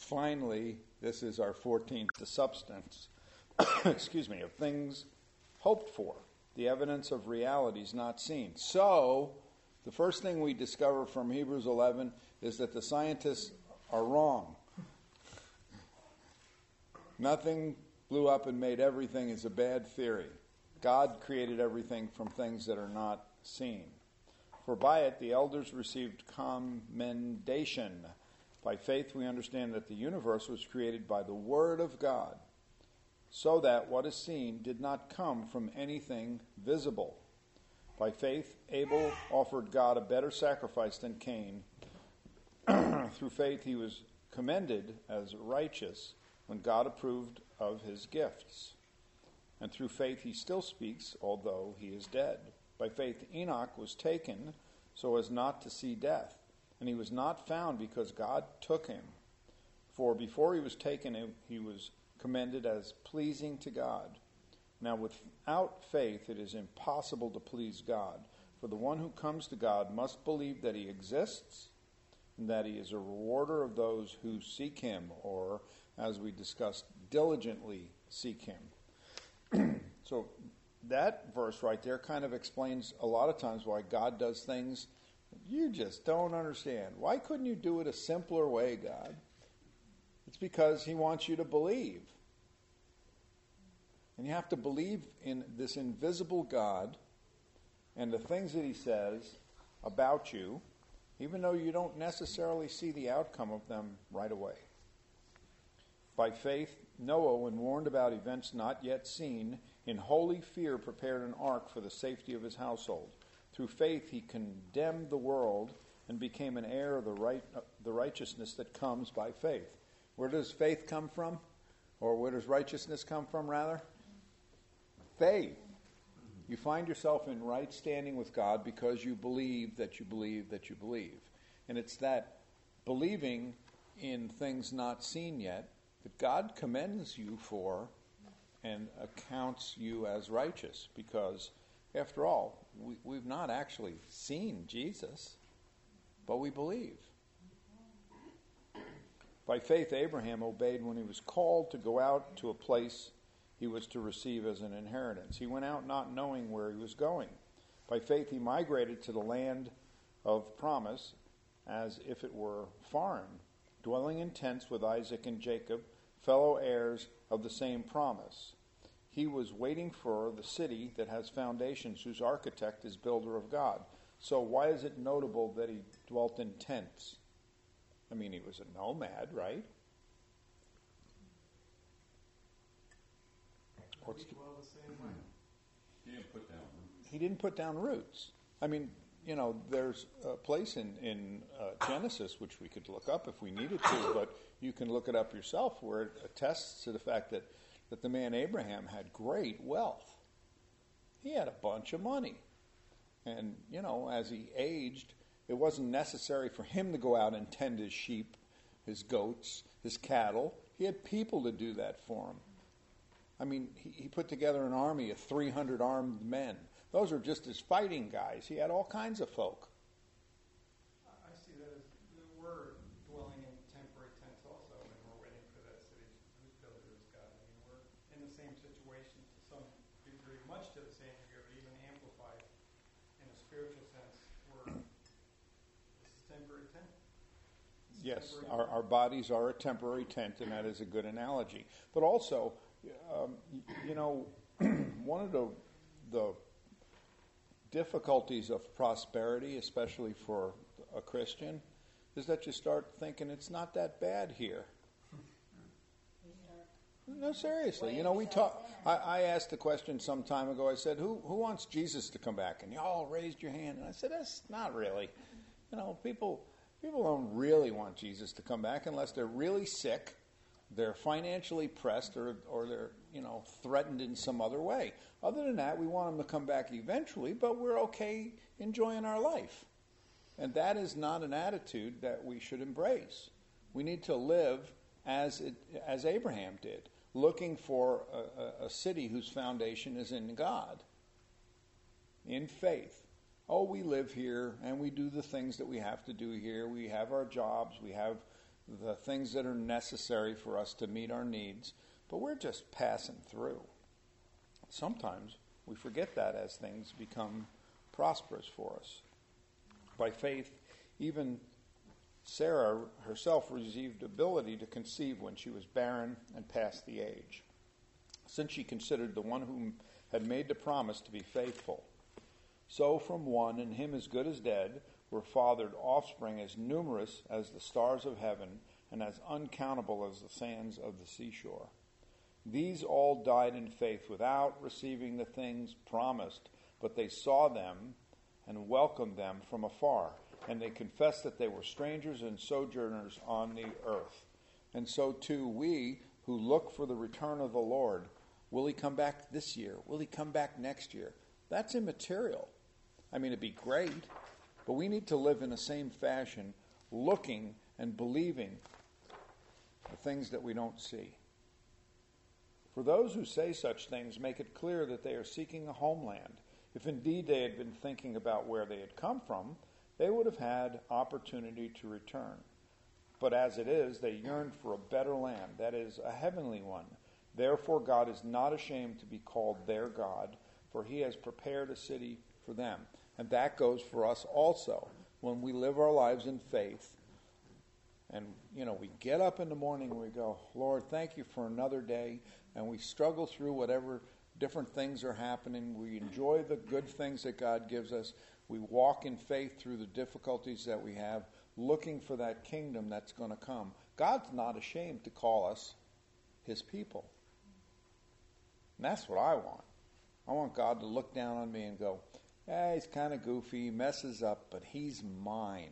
Finally, this is our 14th, the substance, of things hoped for, the evidence of realities not seen. So, the first thing we discover from Hebrews 11 is that the scientists are wrong. Nothing blew up and made everything is a bad theory. God created everything from things that are not seen. For by it the elders received commendation. By faith we understand that the universe was created by the Word of God, so that what is seen did not come from anything visible. By faith Abel offered God a better sacrifice than Cain. Through faith he was commended as righteous when God approved of his gifts. And through faith he still speaks, although he is dead. By faith Enoch was taken so as not to see death. And he was not found because God took him. For before he was taken, he was commended as pleasing to God. Now without faith it is impossible to please God. For the one who comes to God must believe that he exists, and that he is a rewarder of those who seek him, or, as we discussed, diligently seek him. So that verse right there kind of explains a lot of times why God does things you just don't understand. Why couldn't you do it a simpler way, God? It's because he wants you to believe. And you have to believe in this invisible God and the things that he says about you, even though you don't necessarily see the outcome of them right away. By faith, Noah, when warned about events not yet seen, in holy fear prepared an ark for the safety of his household. Through faith he condemned the world and became an heir of the righteousness that comes by faith. Where does faith come from? Or where does righteousness come from, rather? Faith. You find yourself in right standing with God because you believe that you believe that you believe. And it's that believing in things not seen yet that God commends you for and accounts you as righteous, because after all, we've not actually seen Jesus, but we believe. By faith, Abraham obeyed when he was called to go out to a place he was to receive as an inheritance. He went out not knowing where he was going. By faith, he migrated to the land of promise as if it were foreign, dwelling in tents with Isaac and Jacob, fellow heirs of the same promise. He was waiting for the city that has foundations, whose architect is builder of God. So why is it notable that he dwelt in tents? I mean, he was a nomad, right? We dwell the same way. He didn't put down roots. He didn't put down roots. I mean, you know, there's a place in Genesis, which we could look up if we needed to, but you can look it up yourself, where it attests to the fact that the man Abraham had great wealth. He had a bunch of money. And, you know, as he aged, it wasn't necessary for him to go out and tend his sheep, his goats, his cattle. He had people to do that for him. I mean, he put together an army of 300 armed men. Those are just his fighting guys. He had all kinds of folk. I see that as we're dwelling in temporary tents also, and we're waiting for that city whose builder is God. I mean, we're in the same situation to some degree, much to the same degree, but even amplified in a spiritual sense. This is temporary tent. Yes, our bodies are a temporary tent, and that is a good analogy. But also, you know, one of the difficulties of prosperity, especially for a Christian, is that you start thinking it's not that bad here. No, seriously. You know, we talk. I asked the question some time ago. I said, "Who wants Jesus to come back?" And you all raised your hand. And I said, "That's not really. You know, people don't really want Jesus to come back unless they're really sick, they're financially pressed, or they're, you know, threatened in some other way. Other than that, we want him to come back eventually, but we're okay enjoying our life." And that is not an attitude that we should embrace. We need to live as Abraham did, looking for a city whose foundation is in God, in faith. Oh, we live here and we do the things that we have to do here. We have our jobs. We have the things that are necessary for us to meet our needs, but we're just passing through. Sometimes we forget that as things become prosperous for us. By faith, even Sarah herself received ability to conceive when she was barren and past the age, since she considered the one whom had made the promise to be faithful. So from one, and him as good as dead, were fathered offspring as numerous as the stars of heaven and as uncountable as the sands of the seashore. These all died in faith without receiving the things promised, but they saw them and welcomed them from afar, and they confessed that they were strangers and sojourners on the earth. And so too we who look for the return of the Lord, will he come back this year? Will he come back next year? That's immaterial. I mean, it'd be great, but we need to live in the same fashion, looking and believing the things that we don't see. For those who say such things make it clear that they are seeking a homeland. If indeed they had been thinking about where they had come from, they would have had opportunity to return. But as it is, they yearn for a better land, that is, a heavenly one. Therefore God is not ashamed to be called their God, for he has prepared a city for them. And that goes for us also. When we live our lives in faith, and, we get up in the morning and we go, Lord, thank you for another day, and we struggle through whatever different things are happening. We enjoy the good things that God gives us. We walk in faith through the difficulties that we have, looking for that kingdom that's going to come. God's not ashamed to call us his people. And that's what I want. I want God to look down on me and go, he's kind of goofy, messes up, but he's mine.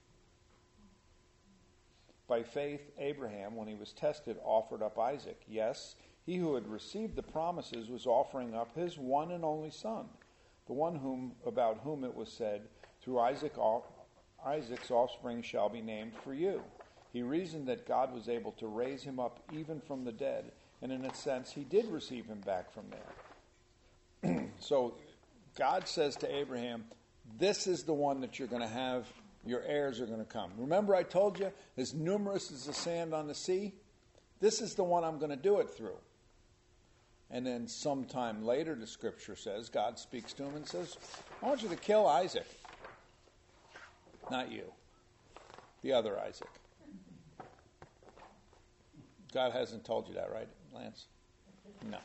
By faith, Abraham, when he was tested, offered up Isaac. Yes, he who had received the promises was offering up his one and only son, the one about whom it was said, through Isaac's offspring shall be named for you. He reasoned that God was able to raise him up even from the dead, and in a sense, he did receive him back from there. So God says to Abraham, this is the one that you're going to have, your heirs are going to come. Remember I told you, as numerous as the sand on the sea? This is the one I'm going to do it through. And then sometime later, the scripture says, God speaks to him and says, I want you to kill Isaac. Not you. The other Isaac. God hasn't told you that, right, Lance? No.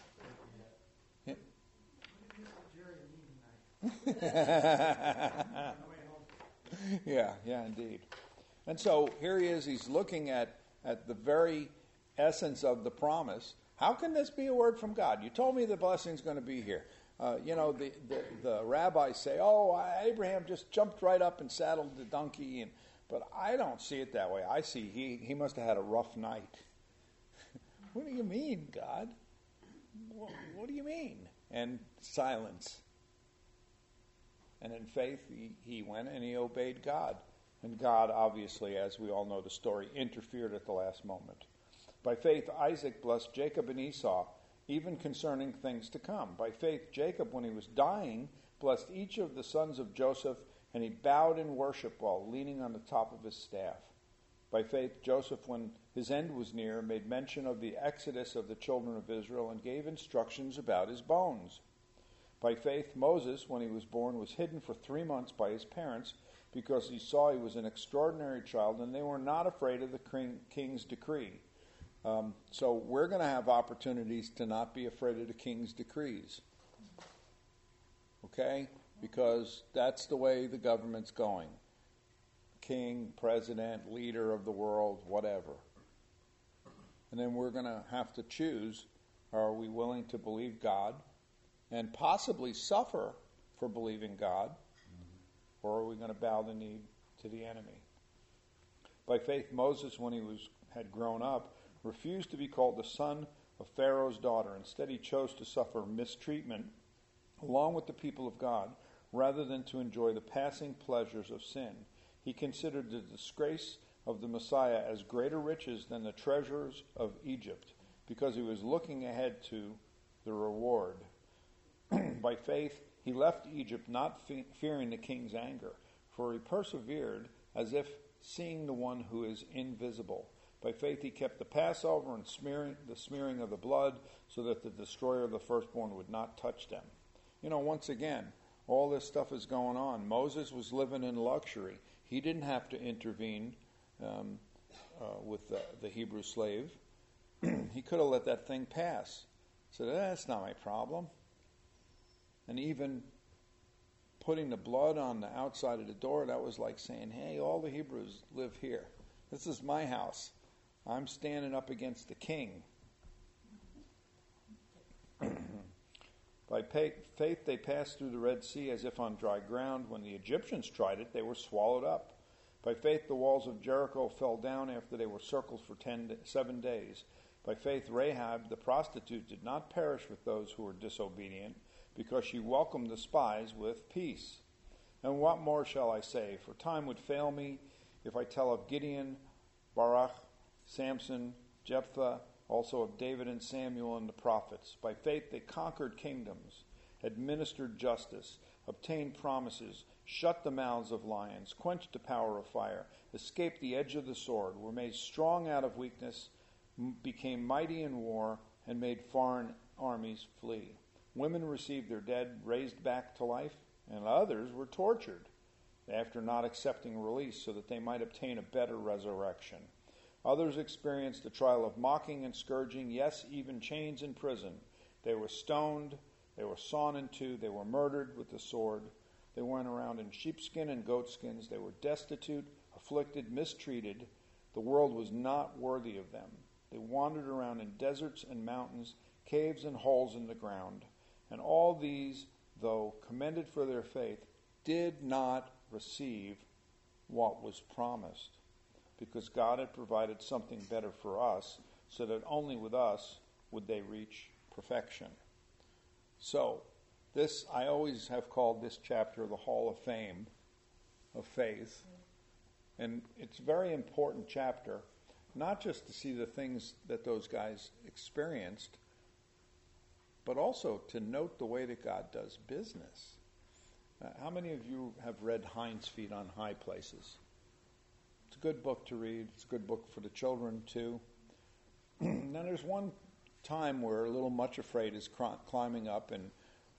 Yeah, indeed. And so here he is, he's looking at the very essence of the promise. How can this be a word from God? You told me the blessing's going to be here. The rabbis say, Abraham just jumped right up and saddled the donkey. But I don't see it that way. I see he must have had a rough night. What do you mean, God? What do you mean? And silence. And in faith, he went and he obeyed God. And God, obviously, as we all know the story, interfered at the last moment. By faith, Isaac blessed Jacob and Esau, even concerning things to come. By faith, Jacob, when he was dying, blessed each of the sons of Joseph, and he bowed in worship while leaning on the top of his staff. By faith, Joseph, when his end was near, made mention of the exodus of the children of Israel and gave instructions about his bones. By faith, Moses, when he was born, was hidden for 3 months by his parents because he saw he was an extraordinary child, and they were not afraid of the king's decree. So we're going to have opportunities to not be afraid of the king's decrees. Okay? Because that's the way the government's going. King, president, leader of the world, whatever. And then we're going to have to choose, are we willing to believe God and possibly suffer for believing God, or are we going to bow the knee to the enemy? By faith, Moses, when he had grown up, refused to be called the son of Pharaoh's daughter. Instead, he chose to suffer mistreatment along with the people of God, rather than to enjoy the passing pleasures of sin. He considered the disgrace of the Messiah as greater riches than the treasures of Egypt, because he was looking ahead to the reward. By faith, he left Egypt not fearing the king's anger, for he persevered as if seeing the one who is invisible. By faith he kept the Passover and the smearing of the blood, so that the destroyer of the firstborn would not touch them. Once again, all this stuff is going on. Moses was living in luxury. He didn't have to intervene with the Hebrew slave. He could have let that thing pass. Said, that's not my problem. And even putting the blood on the outside of the door, that was like saying, hey, all the Hebrews live here. This is my house. I'm standing up against the king. By faith they passed through the Red Sea as if on dry ground. When the Egyptians tried it, they were swallowed up. By faith the walls of Jericho fell down after they were circled for 7 days. By faith Rahab the prostitute did not perish with those who were disobedient, because she welcomed the spies with peace. And what more shall I say? For time would fail me if I tell of Gideon, Barak, Samson, Jephthah, also of David and Samuel and the prophets. By faith they conquered kingdoms, administered justice, obtained promises, shut the mouths of lions, quenched the power of fire, escaped the edge of the sword, were made strong out of weakness, became mighty in war, and made foreign armies flee. Women received their dead raised back to life, and others were tortured after not accepting release so that they might obtain a better resurrection. Others experienced the trial of mocking and scourging, yes, even chains in prison. They were stoned, they were sawn in two, they were murdered with the sword. They went around in sheepskin and goatskins. They were destitute, afflicted, mistreated. The world was not worthy of them. They wandered around in deserts and mountains, caves and holes in the ground. And all these, though commended for their faith, did not receive what was promised, because God had provided something better for us, so that only with us would they reach perfection. So, this, I always have called this chapter the Hall of Fame of Faith. And it's a very important chapter, not just to see the things that those guys experienced, but also to note the way that God does business. How many of you have read Hind's Feet on High Places? It's a good book to read. It's a good book for the children, too. Now, there's one time where little Much Afraid is climbing up, and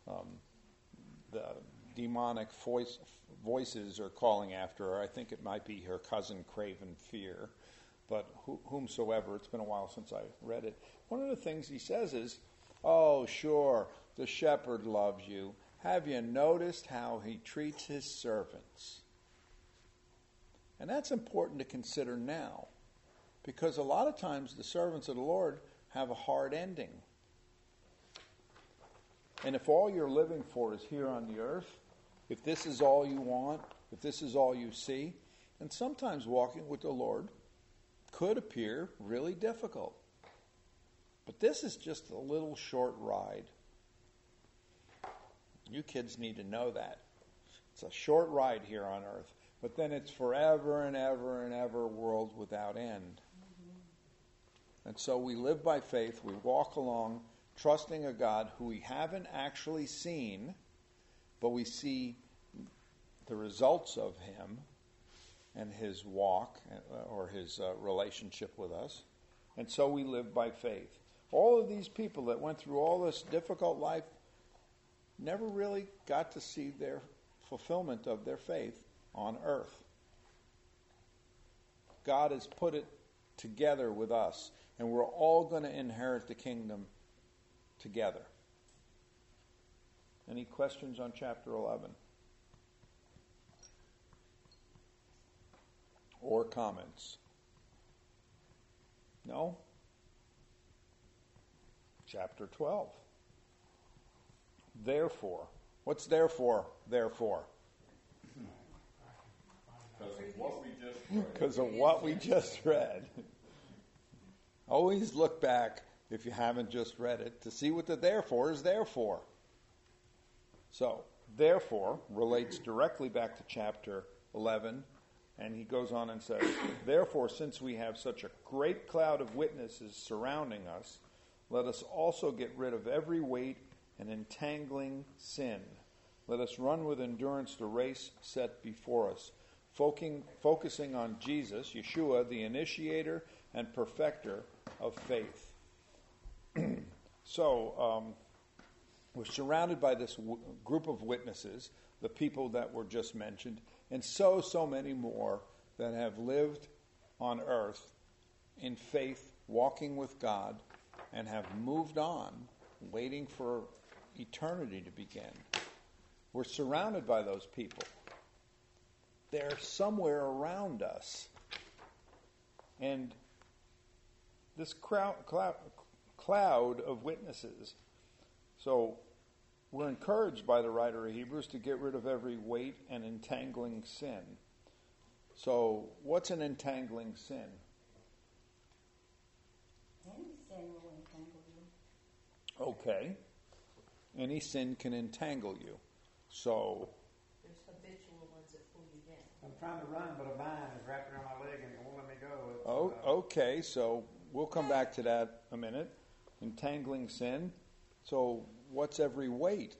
the demonic voices are calling after her. I think it might be her cousin Craven Fear, but whomsoever. It's been a while since I read it. One of the things he says is, oh, sure, the shepherd loves you. Have you noticed how he treats his servants? And that's important to consider now, because a lot of times the servants of the Lord have a hard ending. And if all you're living for is here on the earth, if this is all you want, if this is all you see, then sometimes walking with the Lord could appear really difficult. But this is just a little short ride. You kids need to know that. It's a short ride here on earth, but then it's forever and ever and ever world without end. And so we live by faith, we walk along, trusting a God who we haven't actually seen, but we see the results of him and his walk or his relationship with us. And so we live by faith. All of these people that went through all this difficult life never really got to see their fulfillment of their faith on earth. God has put it together with us, and we're all going to inherit the kingdom together. Any questions on chapter 11? Or comments? No? Chapter 12. Therefore. What's therefore? Therefore. Because of what we just read. Always look back, if you haven't just read it, to see what the therefore is there for. So, therefore relates directly back to chapter 11, and he goes on and says, therefore, since we have such a great cloud of witnesses surrounding us, let us also get rid of every weight and entangling sin. Let us run with endurance the race set before us, focusing on Jesus, Yeshua, the initiator and perfecter of faith. So, we're surrounded by this group of witnesses, the people that were just mentioned, and so many more that have lived on earth in faith, walking with God, and have moved on, waiting for eternity to begin. We're surrounded by those people. They're somewhere around us. And this cloud of witnesses. So we're encouraged by the writer of Hebrews to get rid of every weight and entangling sin. So what's an entangling sin? Any sin will entangle you. Okay. Any sin can entangle you. So There's habitual ones that pull you down. I'm trying to run, but a vine is wrapped around my leg and it won't let me go. It's, okay, so we'll come back to that a minute. Entangling sin. So what's every weight?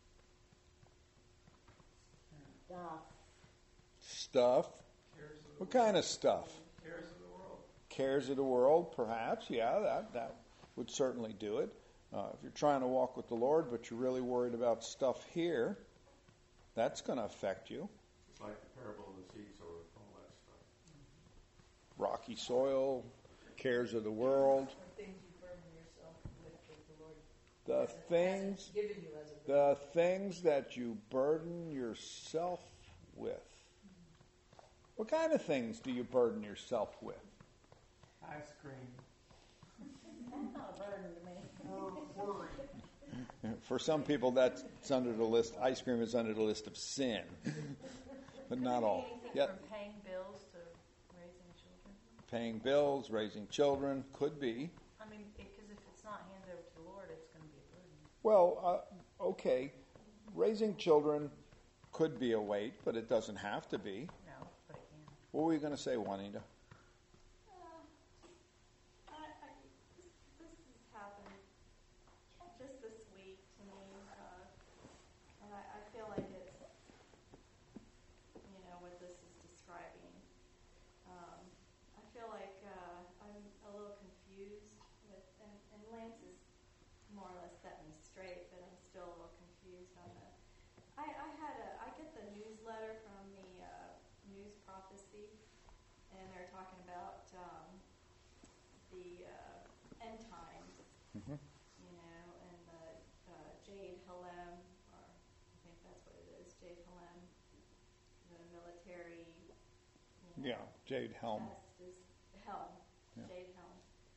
Stuff. What kind of stuff? Cares of the world. Cares of the world, perhaps. Yeah, that would certainly do it. If you're trying to walk with the Lord, but you're really worried about stuff here, that's going to affect you. It's like the parable of the seed sower, all that stuff. Rocky soil, cares of the world. The things you burden yourself with the Lord. The things, Given you as a the things that you burden yourself with. What kind of things do you burden yourself with? Ice cream. That's not a burden to me. Worry. For some people, that's under the list. Ice cream is under the list of sin, but not all. Anything Yep. from paying bills to raising children. Paying bills, raising children, could be. I mean, because if it's not handed over to the Lord, it's going to be a burden. Well, okay, raising children could be a weight, but it doesn't have to be. No, but it can. What were you going to say, Juanita? This has happened just this week to me, and I feel like it's, what this is describing. I feel like I'm a little confused with, and Lance has more or less set me straight, but I'm still a little confused on the. I get the newsletter from the News Prophecy, and they're talking about the end times, Mm-hmm. and the Jade Halem, or I think that's what it is, Jade Halem, the military. Yeah, Jade Helm. Test is Helm, Yeah. Jade Helm.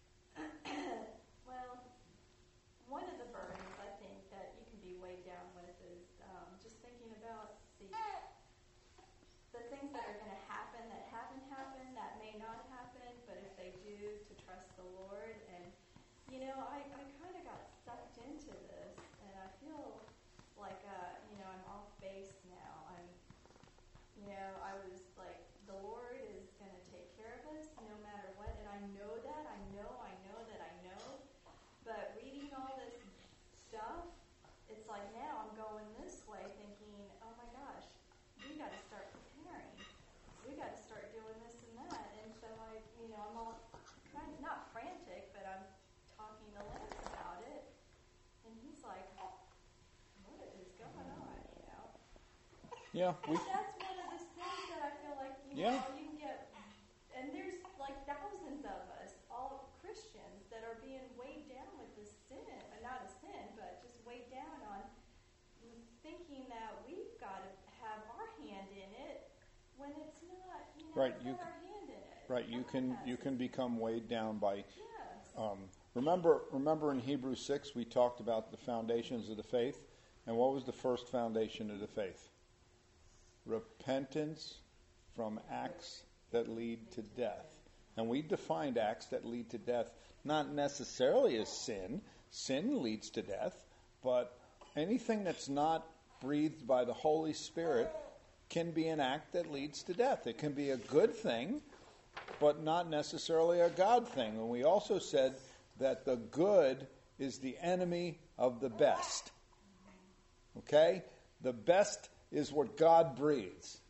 Well, one of the burdens I think that you can be weighed down with is just thinking about the things that are going to happen that haven't happened, that may not happen, but if they do, to trust the Lord. And, I kind of got sucked into this, and I feel like, I'm off base now. I was like, the Lord is going to take care of us no matter what, and I know that, I know that I know, but reading all this stuff, it's like now I'm going this way thinking, oh my gosh, we got to start preparing. We got to start doing this and that. And so I'm all kind of not frantic, but I'm talking to Lance about it. And he's like, what is going on, Yeah, And that's one of the things that I feel like, Yeah. you can get, and there's like thousands of us, all Christians, that are being weighed down with this sin, not a sin, but just weighed down on thinking that we've got to have our hand in it when it's not, Right, it's you not our hand in it. right. You can become weighed down by. Yes. Remember in Hebrews 6 we talked about the foundations of the faith, and what was the first foundation of the faith? Repentance from acts that lead to death. And we defined acts that lead to death not necessarily as sin. Sin leads to death, but anything that's not breathed by the Holy Spirit can be an act that leads to death. It can be a good thing, but not necessarily a God thing. And we also said that the good is the enemy of the best. Okay? The best is what God breathes.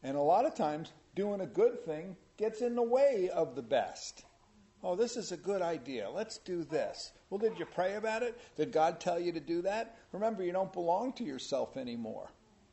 And a lot of times, doing a good thing gets in the way of the best. Oh, this is a good idea. Let's do this. Well, did you pray about it? Did God tell you to do that? Remember, you don't belong to yourself anymore.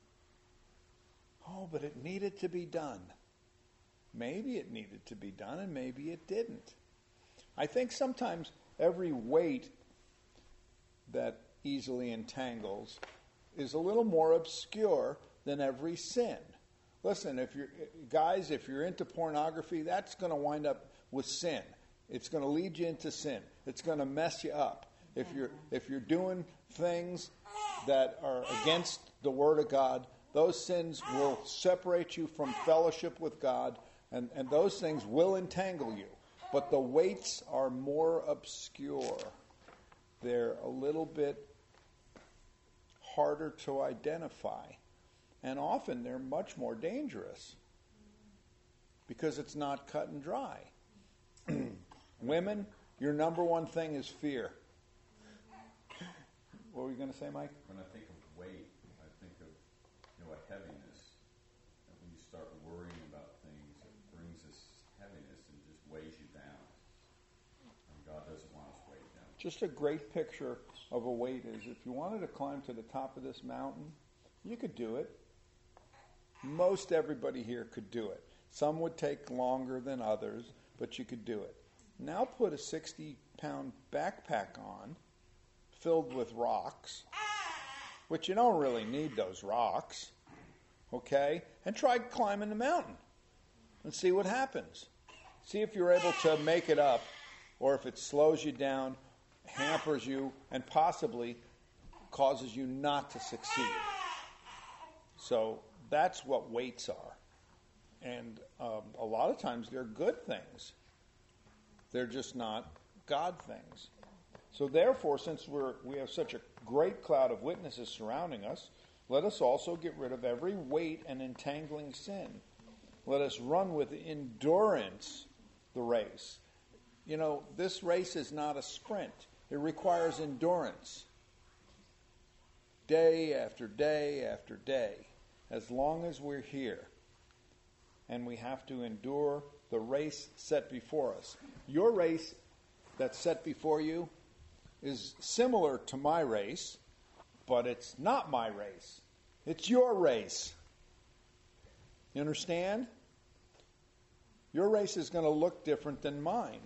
Oh, but it needed to be done. Maybe it needed to be done, and maybe it didn't. I think sometimes every weight that easily entangles is a little more obscure than every sin. Listen, if you're into pornography, that's going to wind up with sin. It's going to lead you into sin. It's going to mess you up. If you're doing things that are against the Word of God, those sins will separate you from fellowship with God, and those things will entangle you. But the weights are more obscure. They're a little bit harder to identify. And often they're much more dangerous because it's not cut and dry. Women, your number one thing is fear. What were you going to say, Mike? When I think of weight, I think of a heaviness. And when you start worrying about things, it brings this heaviness and just weighs you down. And God doesn't want us weighed down. Just a great picture of a weight is if you wanted to climb to the top of this mountain, you could do it. Most everybody here could do it. Some would take longer than others, but you could do it. Now put a 60-pound backpack on, filled with rocks, which you don't really need those rocks, okay? And try climbing the mountain and see what happens. See if you're able to make it up, or if it slows you down, hampers you, and possibly causes you not to succeed. So that's what weights are. And a lot of times they're good things. They're just not God things. So therefore, since we have such a great cloud of witnesses surrounding us, let us also get rid of every weight and entangling sin. Let us run with endurance the race. You know, this race is not a sprint. It requires endurance. Day after day after day. As long as we're here. And we have to endure the race set before us. Your race that's set before you is similar to my race, but it's not my race. It's your race. You understand? Your race is going to look different than mine.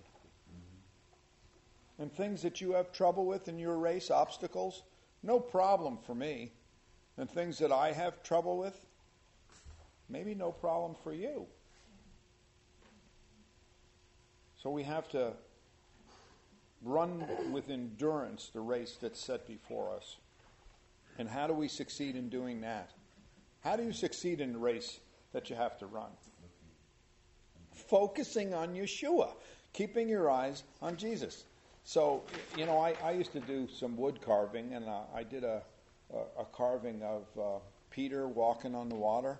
And things that you have trouble with in your race, obstacles, no problem for me. And things that I have trouble with, maybe no problem for you. So we have to run with endurance the race that's set before us. And how do we succeed in doing that? How do you succeed in the race that you have to run? Focusing on Yeshua. Keeping your eyes on Jesus. So, you know, I used to do some wood carving, and I did a carving of Peter walking on the water.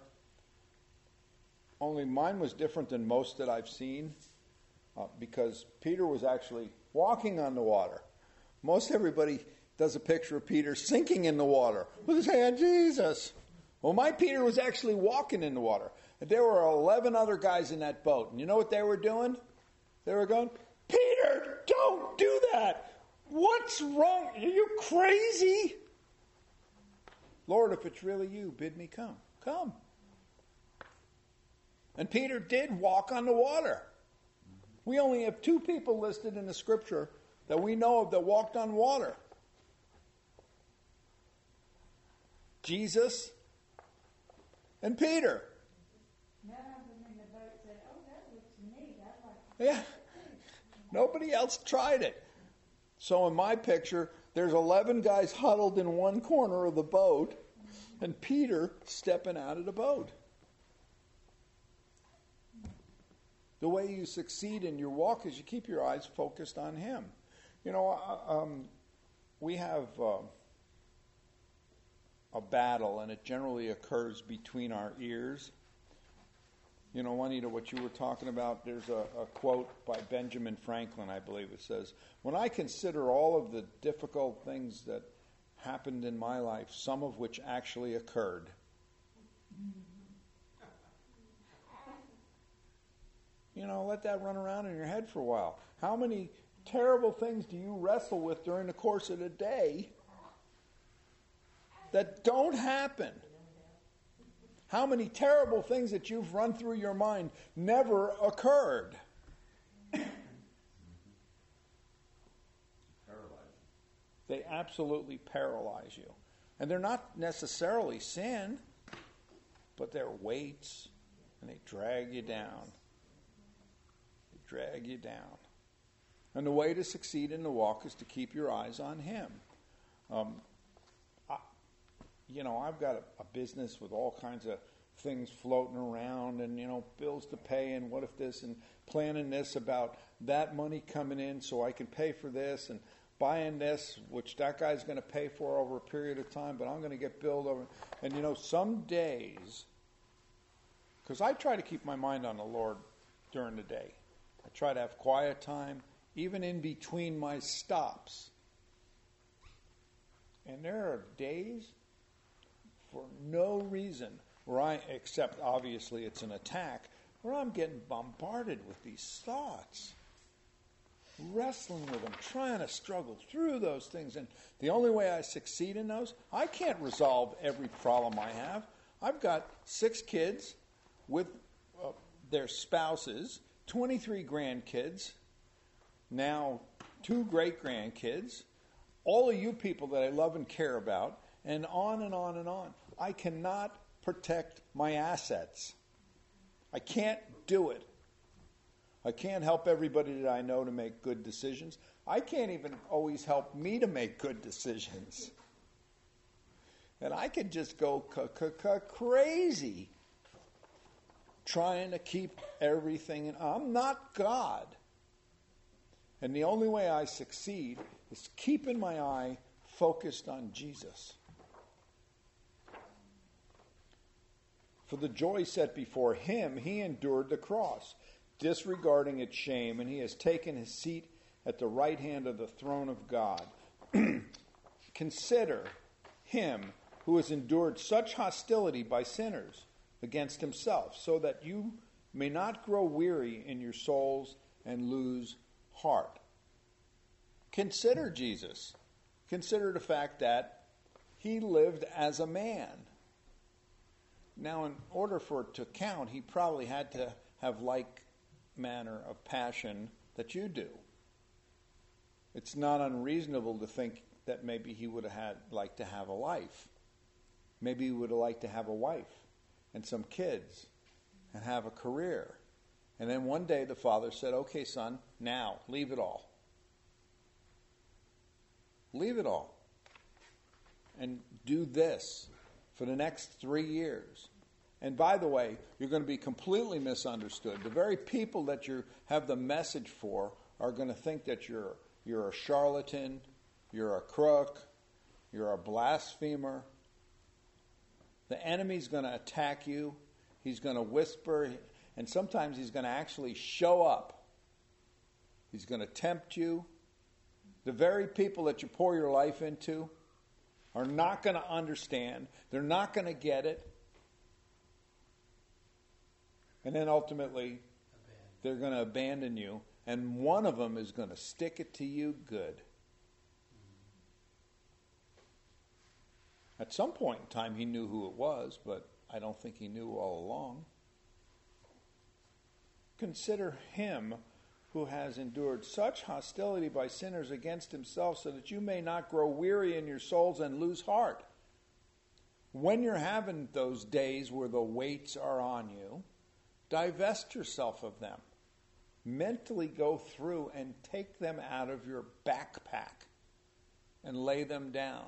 Only mine was different than most that I've seen because Peter was actually walking on the water. Most everybody does a picture of Peter sinking in the water with his hand, Jesus. Well, my Peter was actually walking in the water. And there were 11 other guys in that boat. And you know what they were doing? They were going, Peter, don't do that. What's wrong? Are you crazy? Lord, if it's really you, bid me come. Come. And Peter did walk on the water. We only have 2 people listed in the scripture that we know of that walked on water. Jesus and Peter. None of them in the boat said, oh, that looks neat. I'd like to. Yeah. Nobody else tried it. So in my picture, there's 11 guys huddled in one corner of the boat, and Peter stepping out of the boat. The way you succeed in your walk is you keep your eyes focused on Him. You know, we have a battle, and it generally occurs between our ears. You know, Juanita, what you were talking about, there's a quote by Benjamin Franklin, I believe it says, when I consider all of the difficult things that happened in my life, some of which actually occurred. let that run around in your head for a while. How many terrible things do you wrestle with during the course of the day that don't happen? How many terrible things that you've run through your mind never occurred? They absolutely paralyze you. And they're not necessarily sin, but they're weights, and they drag you down. They drag you down. And the way to succeed in the walk is to keep your eyes on Him. I've got a business with all kinds of things floating around and, bills to pay and what if this and planning this about that money coming in so I can pay for this and buying this, which that guy's going to pay for over a period of time, but I'm going to get billed over. And, some days, because I try to keep my mind on the Lord during the day. I try to have quiet time, even in between my stops. And there are days for no reason where except obviously it's an attack, where I'm getting bombarded with these thoughts. Wrestling with them, trying to struggle through those things. And the only way I succeed in those, I can't resolve every problem I have. I've got 6 kids with their spouses, 23 grandkids, now 2 great-grandkids, all of you people that I love and care about, and on and on and on. I cannot protect my assets. I can't do it. I can't help everybody that I know to make good decisions. I can't even always help me to make good decisions. And I could just go crazy trying to keep everything. I'm not God. And the only way I succeed is keeping my eye focused on Jesus. For the joy set before him, he endured the cross, disregarding its shame, and he has taken his seat at the right hand of the throne of God. Consider him who has endured such hostility by sinners against himself, so that you may not grow weary in your souls and lose heart. Consider Jesus. Consider the fact that he lived as a man. Now, in order for it to count, he probably had to have like manner of passion that you do. It's not unreasonable to think that maybe he would have liked to have a life. Maybe he would have liked to have a wife and some kids and have a career. And then one day the father said, okay, son, now leave it all. Leave it all. And do this for the next 3 years. And by the way, you're going to be completely misunderstood. The very people that you have the message for are going to think that you're a charlatan, you're a crook, you're a blasphemer. The enemy's going to attack you. He's going to whisper, and sometimes he's going to actually show up. He's going to tempt you. The very people that you pour your life into are not going to understand. They're not going to get it. And then ultimately, they're going to abandon you. And one of them is going to stick it to you good. At some point in time, he knew who it was, but I don't think he knew all along. Consider him who has endured such hostility by sinners against himself, so that you may not grow weary in your souls and lose heart. When you're having those days where the weights are on you, divest yourself of them. Mentally go through and take them out of your backpack and lay them down.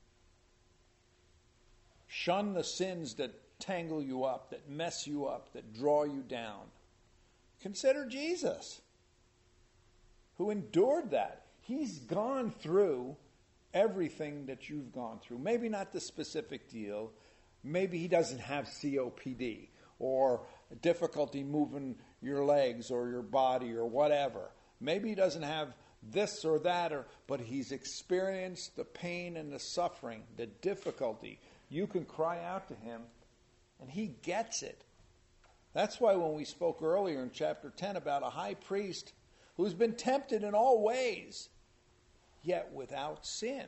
Shun the sins that tangle you up, that mess you up, that draw you down. Consider Jesus, who endured that. He's gone through everything that you've gone through. Maybe not the specific deal. Maybe he doesn't have COPD or difficulty moving your legs or your body or whatever. Maybe he doesn't have this or that, but he's experienced the pain and the suffering, the difficulty. You can cry out to him, and he gets it. That's why when we spoke earlier in chapter 10 about a high priest who's been tempted in all ways, yet without sin.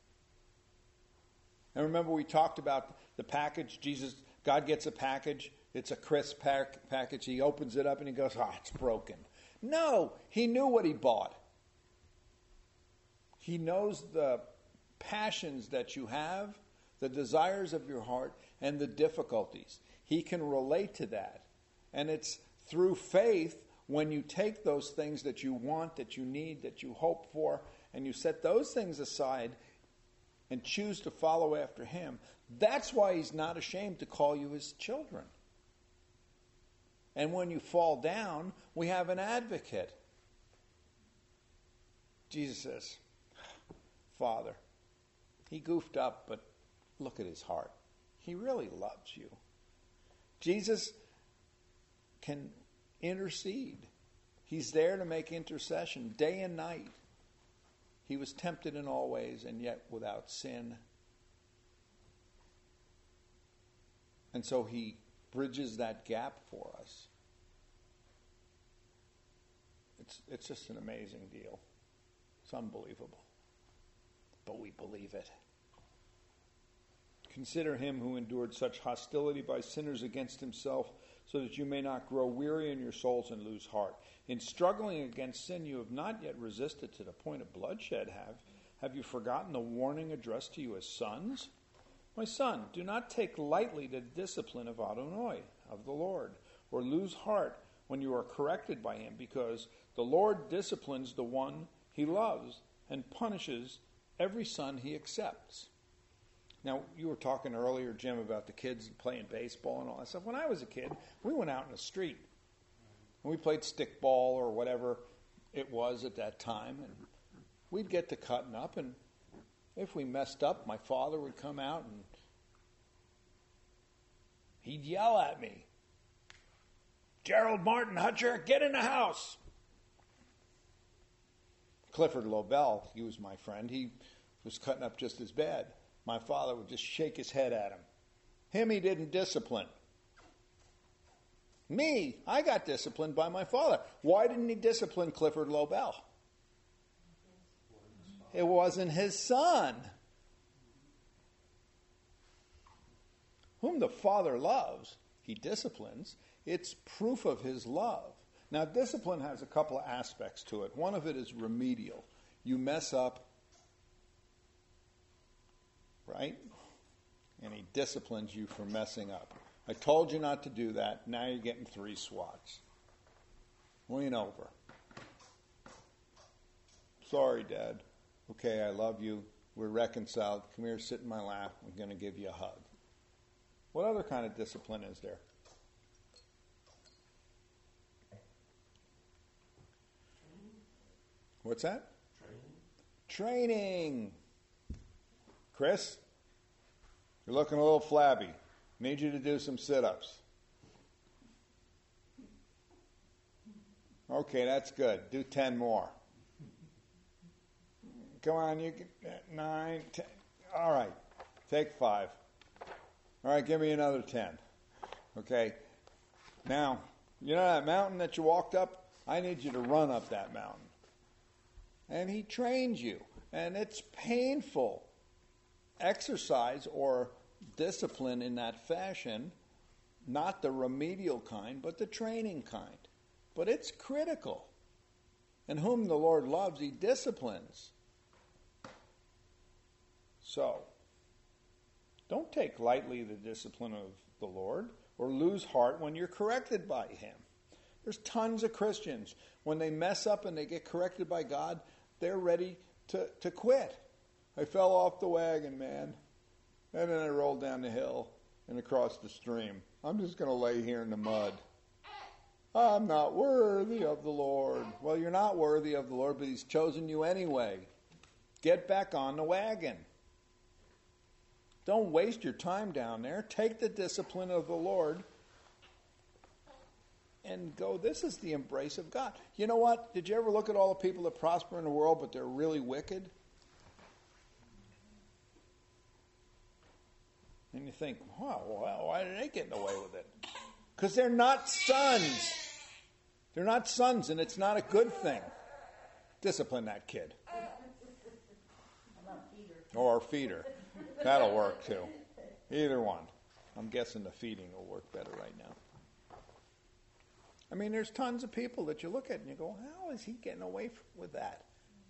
And remember we talked about the package. God gets a package. It's a crisp package. He opens it up and he goes, it's broken. No, he knew what he bought. He knows the passions that you have, the desires of your heart, and the difficulties. He can relate to that. And it's through faith when you take those things that you want, that you need, that you hope for, and you set those things aside and choose to follow after him. That's why he's not ashamed to call you his children. And when you fall down, we have an advocate. Jesus says, Father, he goofed up, but look at his heart. He really loves you. Jesus can intercede. He's there to make intercession day and night. He was tempted in all ways and yet without sin. And so he bridges that gap for us. It's just an amazing deal. It's unbelievable. But we believe it. Consider him who endured such hostility by sinners against himself, so that you may not grow weary in your souls and lose heart. In struggling against sin, you have not yet resisted to the point of bloodshed. Have you forgotten the warning addressed to you as sons? My son, do not take lightly the discipline of Adonai, of the Lord, or lose heart when you are corrected by him, because the Lord disciplines the one he loves and punishes every son he accepts. Now, you were talking earlier, Jim, about the kids playing baseball and all that stuff. When I was a kid, we went out in the street and we played stickball or whatever it was at that time, and we'd get to cutting up, and if we messed up, my father would come out and he'd yell at me, Gerald Martin Hutcher, get in the house. Clifford Lobel, he was my friend, he was cutting up just as bad. My father would just shake his head at him. Him he didn't discipline. Me, I got disciplined by my father. Why didn't he discipline Clifford Lobel? It wasn't his son. Whom the Father loves, he disciplines. It's proof of his love. Now, discipline has a couple of aspects to it. One of it is remedial. You mess up, right? And he disciplines you for messing up. I told you not to do that. Now you're getting 3 swats. Lean over. Sorry, Dad. Okay, I love you. We're reconciled. Come here, sit in my lap. I'm going to give you a hug. What other kind of discipline is there? What's that? Training. Chris, you're looking a little flabby. Need you to do some sit-ups. Okay, that's good. Do 10 more. Come on, you get 9, 10. All right, take 5. All right, give me another 10. Okay, now, you know that mountain that you walked up? I need you to run up that mountain. And he trains you, and it's painful. Exercise or discipline in that fashion, not the remedial kind, but the training kind. But it's critical. And whom the Lord loves, he disciplines. So, don't take lightly the discipline of the Lord or lose heart when you're corrected by him. There's tons of Christians. When they mess up and they get corrected by God, they're ready to quit. I fell off the wagon, man. And then I rolled down the hill and across the stream. I'm just going to lay here in the mud. I'm not worthy of the Lord. Well, you're not worthy of the Lord, but he's chosen you anyway. Get back on the wagon. Don't waste your time down there. Take the discipline of the Lord and go, this is the embrace of God. You know what? Did you ever look at all the people that prosper in the world, but they're really wicked? And you think, wow, well, why are they getting away with it? Because they're not sons. They're not sons, and it's not a good thing. Discipline that kid. Or feed her. That'll work too. Either one. I'm guessing the feeding will work better right now. I mean, there's tons of people that you look at and you go, how is he getting away with that?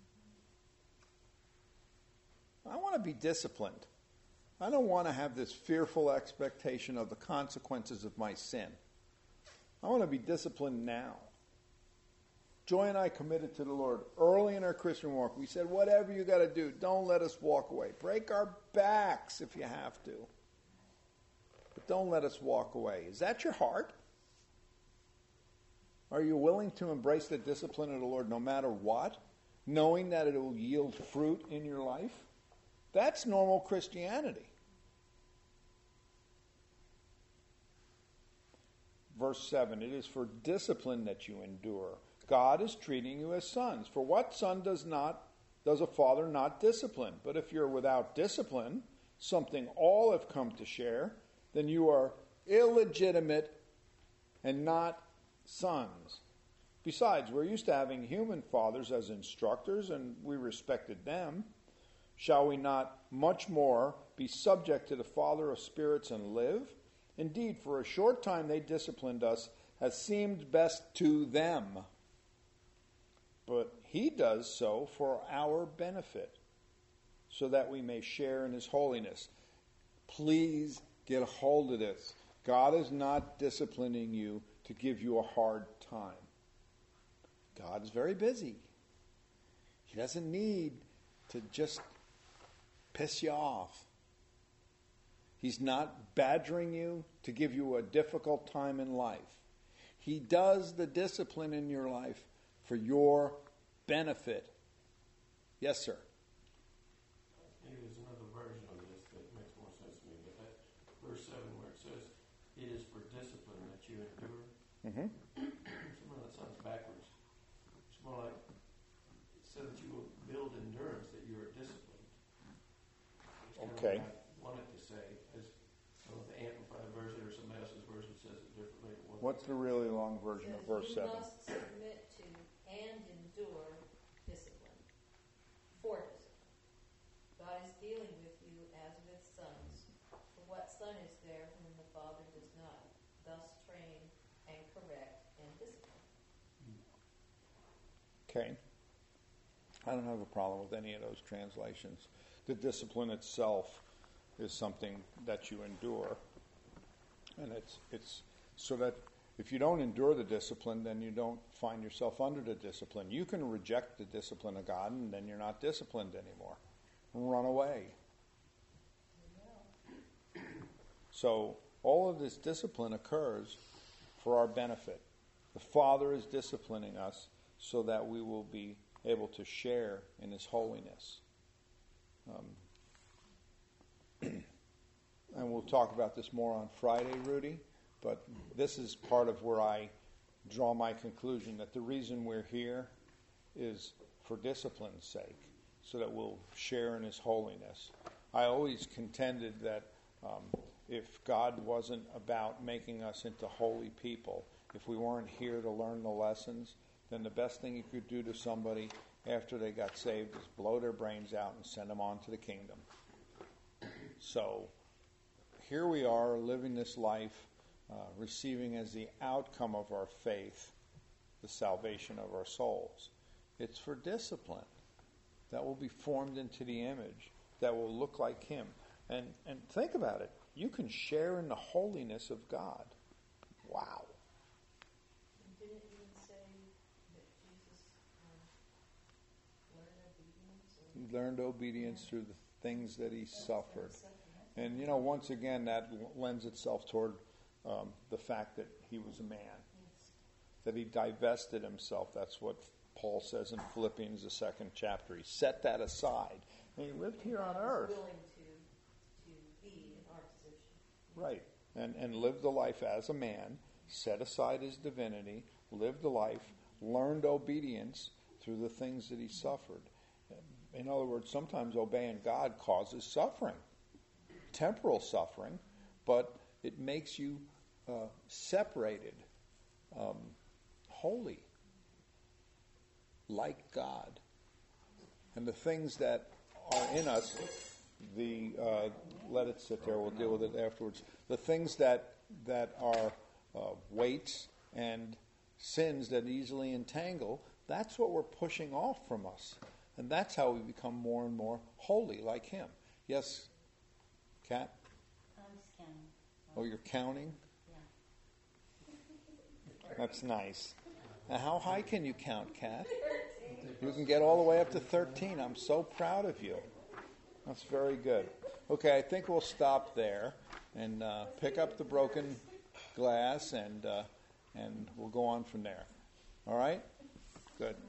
I want to be disciplined. I don't want to have this fearful expectation of the consequences of my sin. I want to be disciplined now. Joy and I committed to the Lord early in our Christian walk. We said, whatever you got to do, don't let us walk away. Break our backs if you have to. But don't let us walk away. Is that your heart? Are you willing to embrace the discipline of the Lord no matter what, knowing that it will yield fruit in your life? That's normal Christianity. Verse 7, it is for discipline that you endure. God is treating you as sons. For what son does a father not discipline? But if you're without discipline, something all have come to share, then you are illegitimate and not sons. Besides, we're used to having human fathers as instructors, and we respected them. Shall we not much more be subject to the Father of spirits and live? Indeed, for a short time they disciplined us as seemed best to them. But he does so for our benefit, so that we may share in his holiness. Please get a hold of this. God is not disciplining you to give you a hard time. God is very busy. He doesn't need to just piss you off. He's not badgering you to give you a difficult time in life. He does the discipline in your life for your benefit. Yes, sir. I think there's another version of this that makes more sense to me, but that verse 7 where it says, it is for discipline that you endure. Mm-hmm. Somehow that sounds backwards. It's more like, so that you will build endurance, that you are disciplined. Okay. I wanted to say, as the Amplified version or somebody else's version says it differently. What's the really long version of verse 7? You must submit to and endure discipline. For discipline. God is dealing with you as with sons. For what son is there whom the Father does not thus train and correct and discipline? Okay. I don't have a problem with any of those translations. The discipline itself is something that you endure. And it's so that if you don't endure the discipline, then you don't find yourself under the discipline. You can reject the discipline of God, and then you're not disciplined anymore. Run away. So all of this discipline occurs for our benefit. The Father is disciplining us so that we will be able to share in his holiness. And we'll talk about this more on Friday, Rudy, but this is part of where I draw my conclusion that the reason we're here is for discipline's sake, so that we'll share in his holiness. I always contended that if God wasn't about making us into holy people, if we weren't here to learn the lessons, then the best thing you could do to somebody after they got saved is blow their brains out and send them on to the kingdom. So here we are living this life, receiving as the outcome of our faith the salvation of our souls. It's for discipline that will be formed into the image, that will look like him. And think about it. You can share in the holiness of God. Wow. And didn't it even say that Jesus learned obedience? He learned obedience through the things that he suffered. And, once again, that lends itself toward the fact that he was a man, that he divested himself. That's what Paul says in Philippians, the 2nd chapter. He set that aside. And he lived here on earth. Willing to be in our position. Right. And lived the life as a man, set aside his divinity, lived the life, learned obedience through the things that he suffered. In other words, sometimes obeying God causes suffering. Temporal suffering, but it makes you separated, holy, like God. And the things that are in us, let it sit there, we'll deal with it afterwards. The things that are weights and sins that easily entangle, that's what we're pushing off from us. And that's how we become more and more holy, like Him. Yes, Kat? I'm scanning. Oh, you're counting? Yeah. That's nice. Now, how high can you count, Kat? You can get all the way up to 13. I'm so proud of you. That's very good. Okay, I think we'll stop there and pick up the broken glass, and we'll go on from there. All right? Good.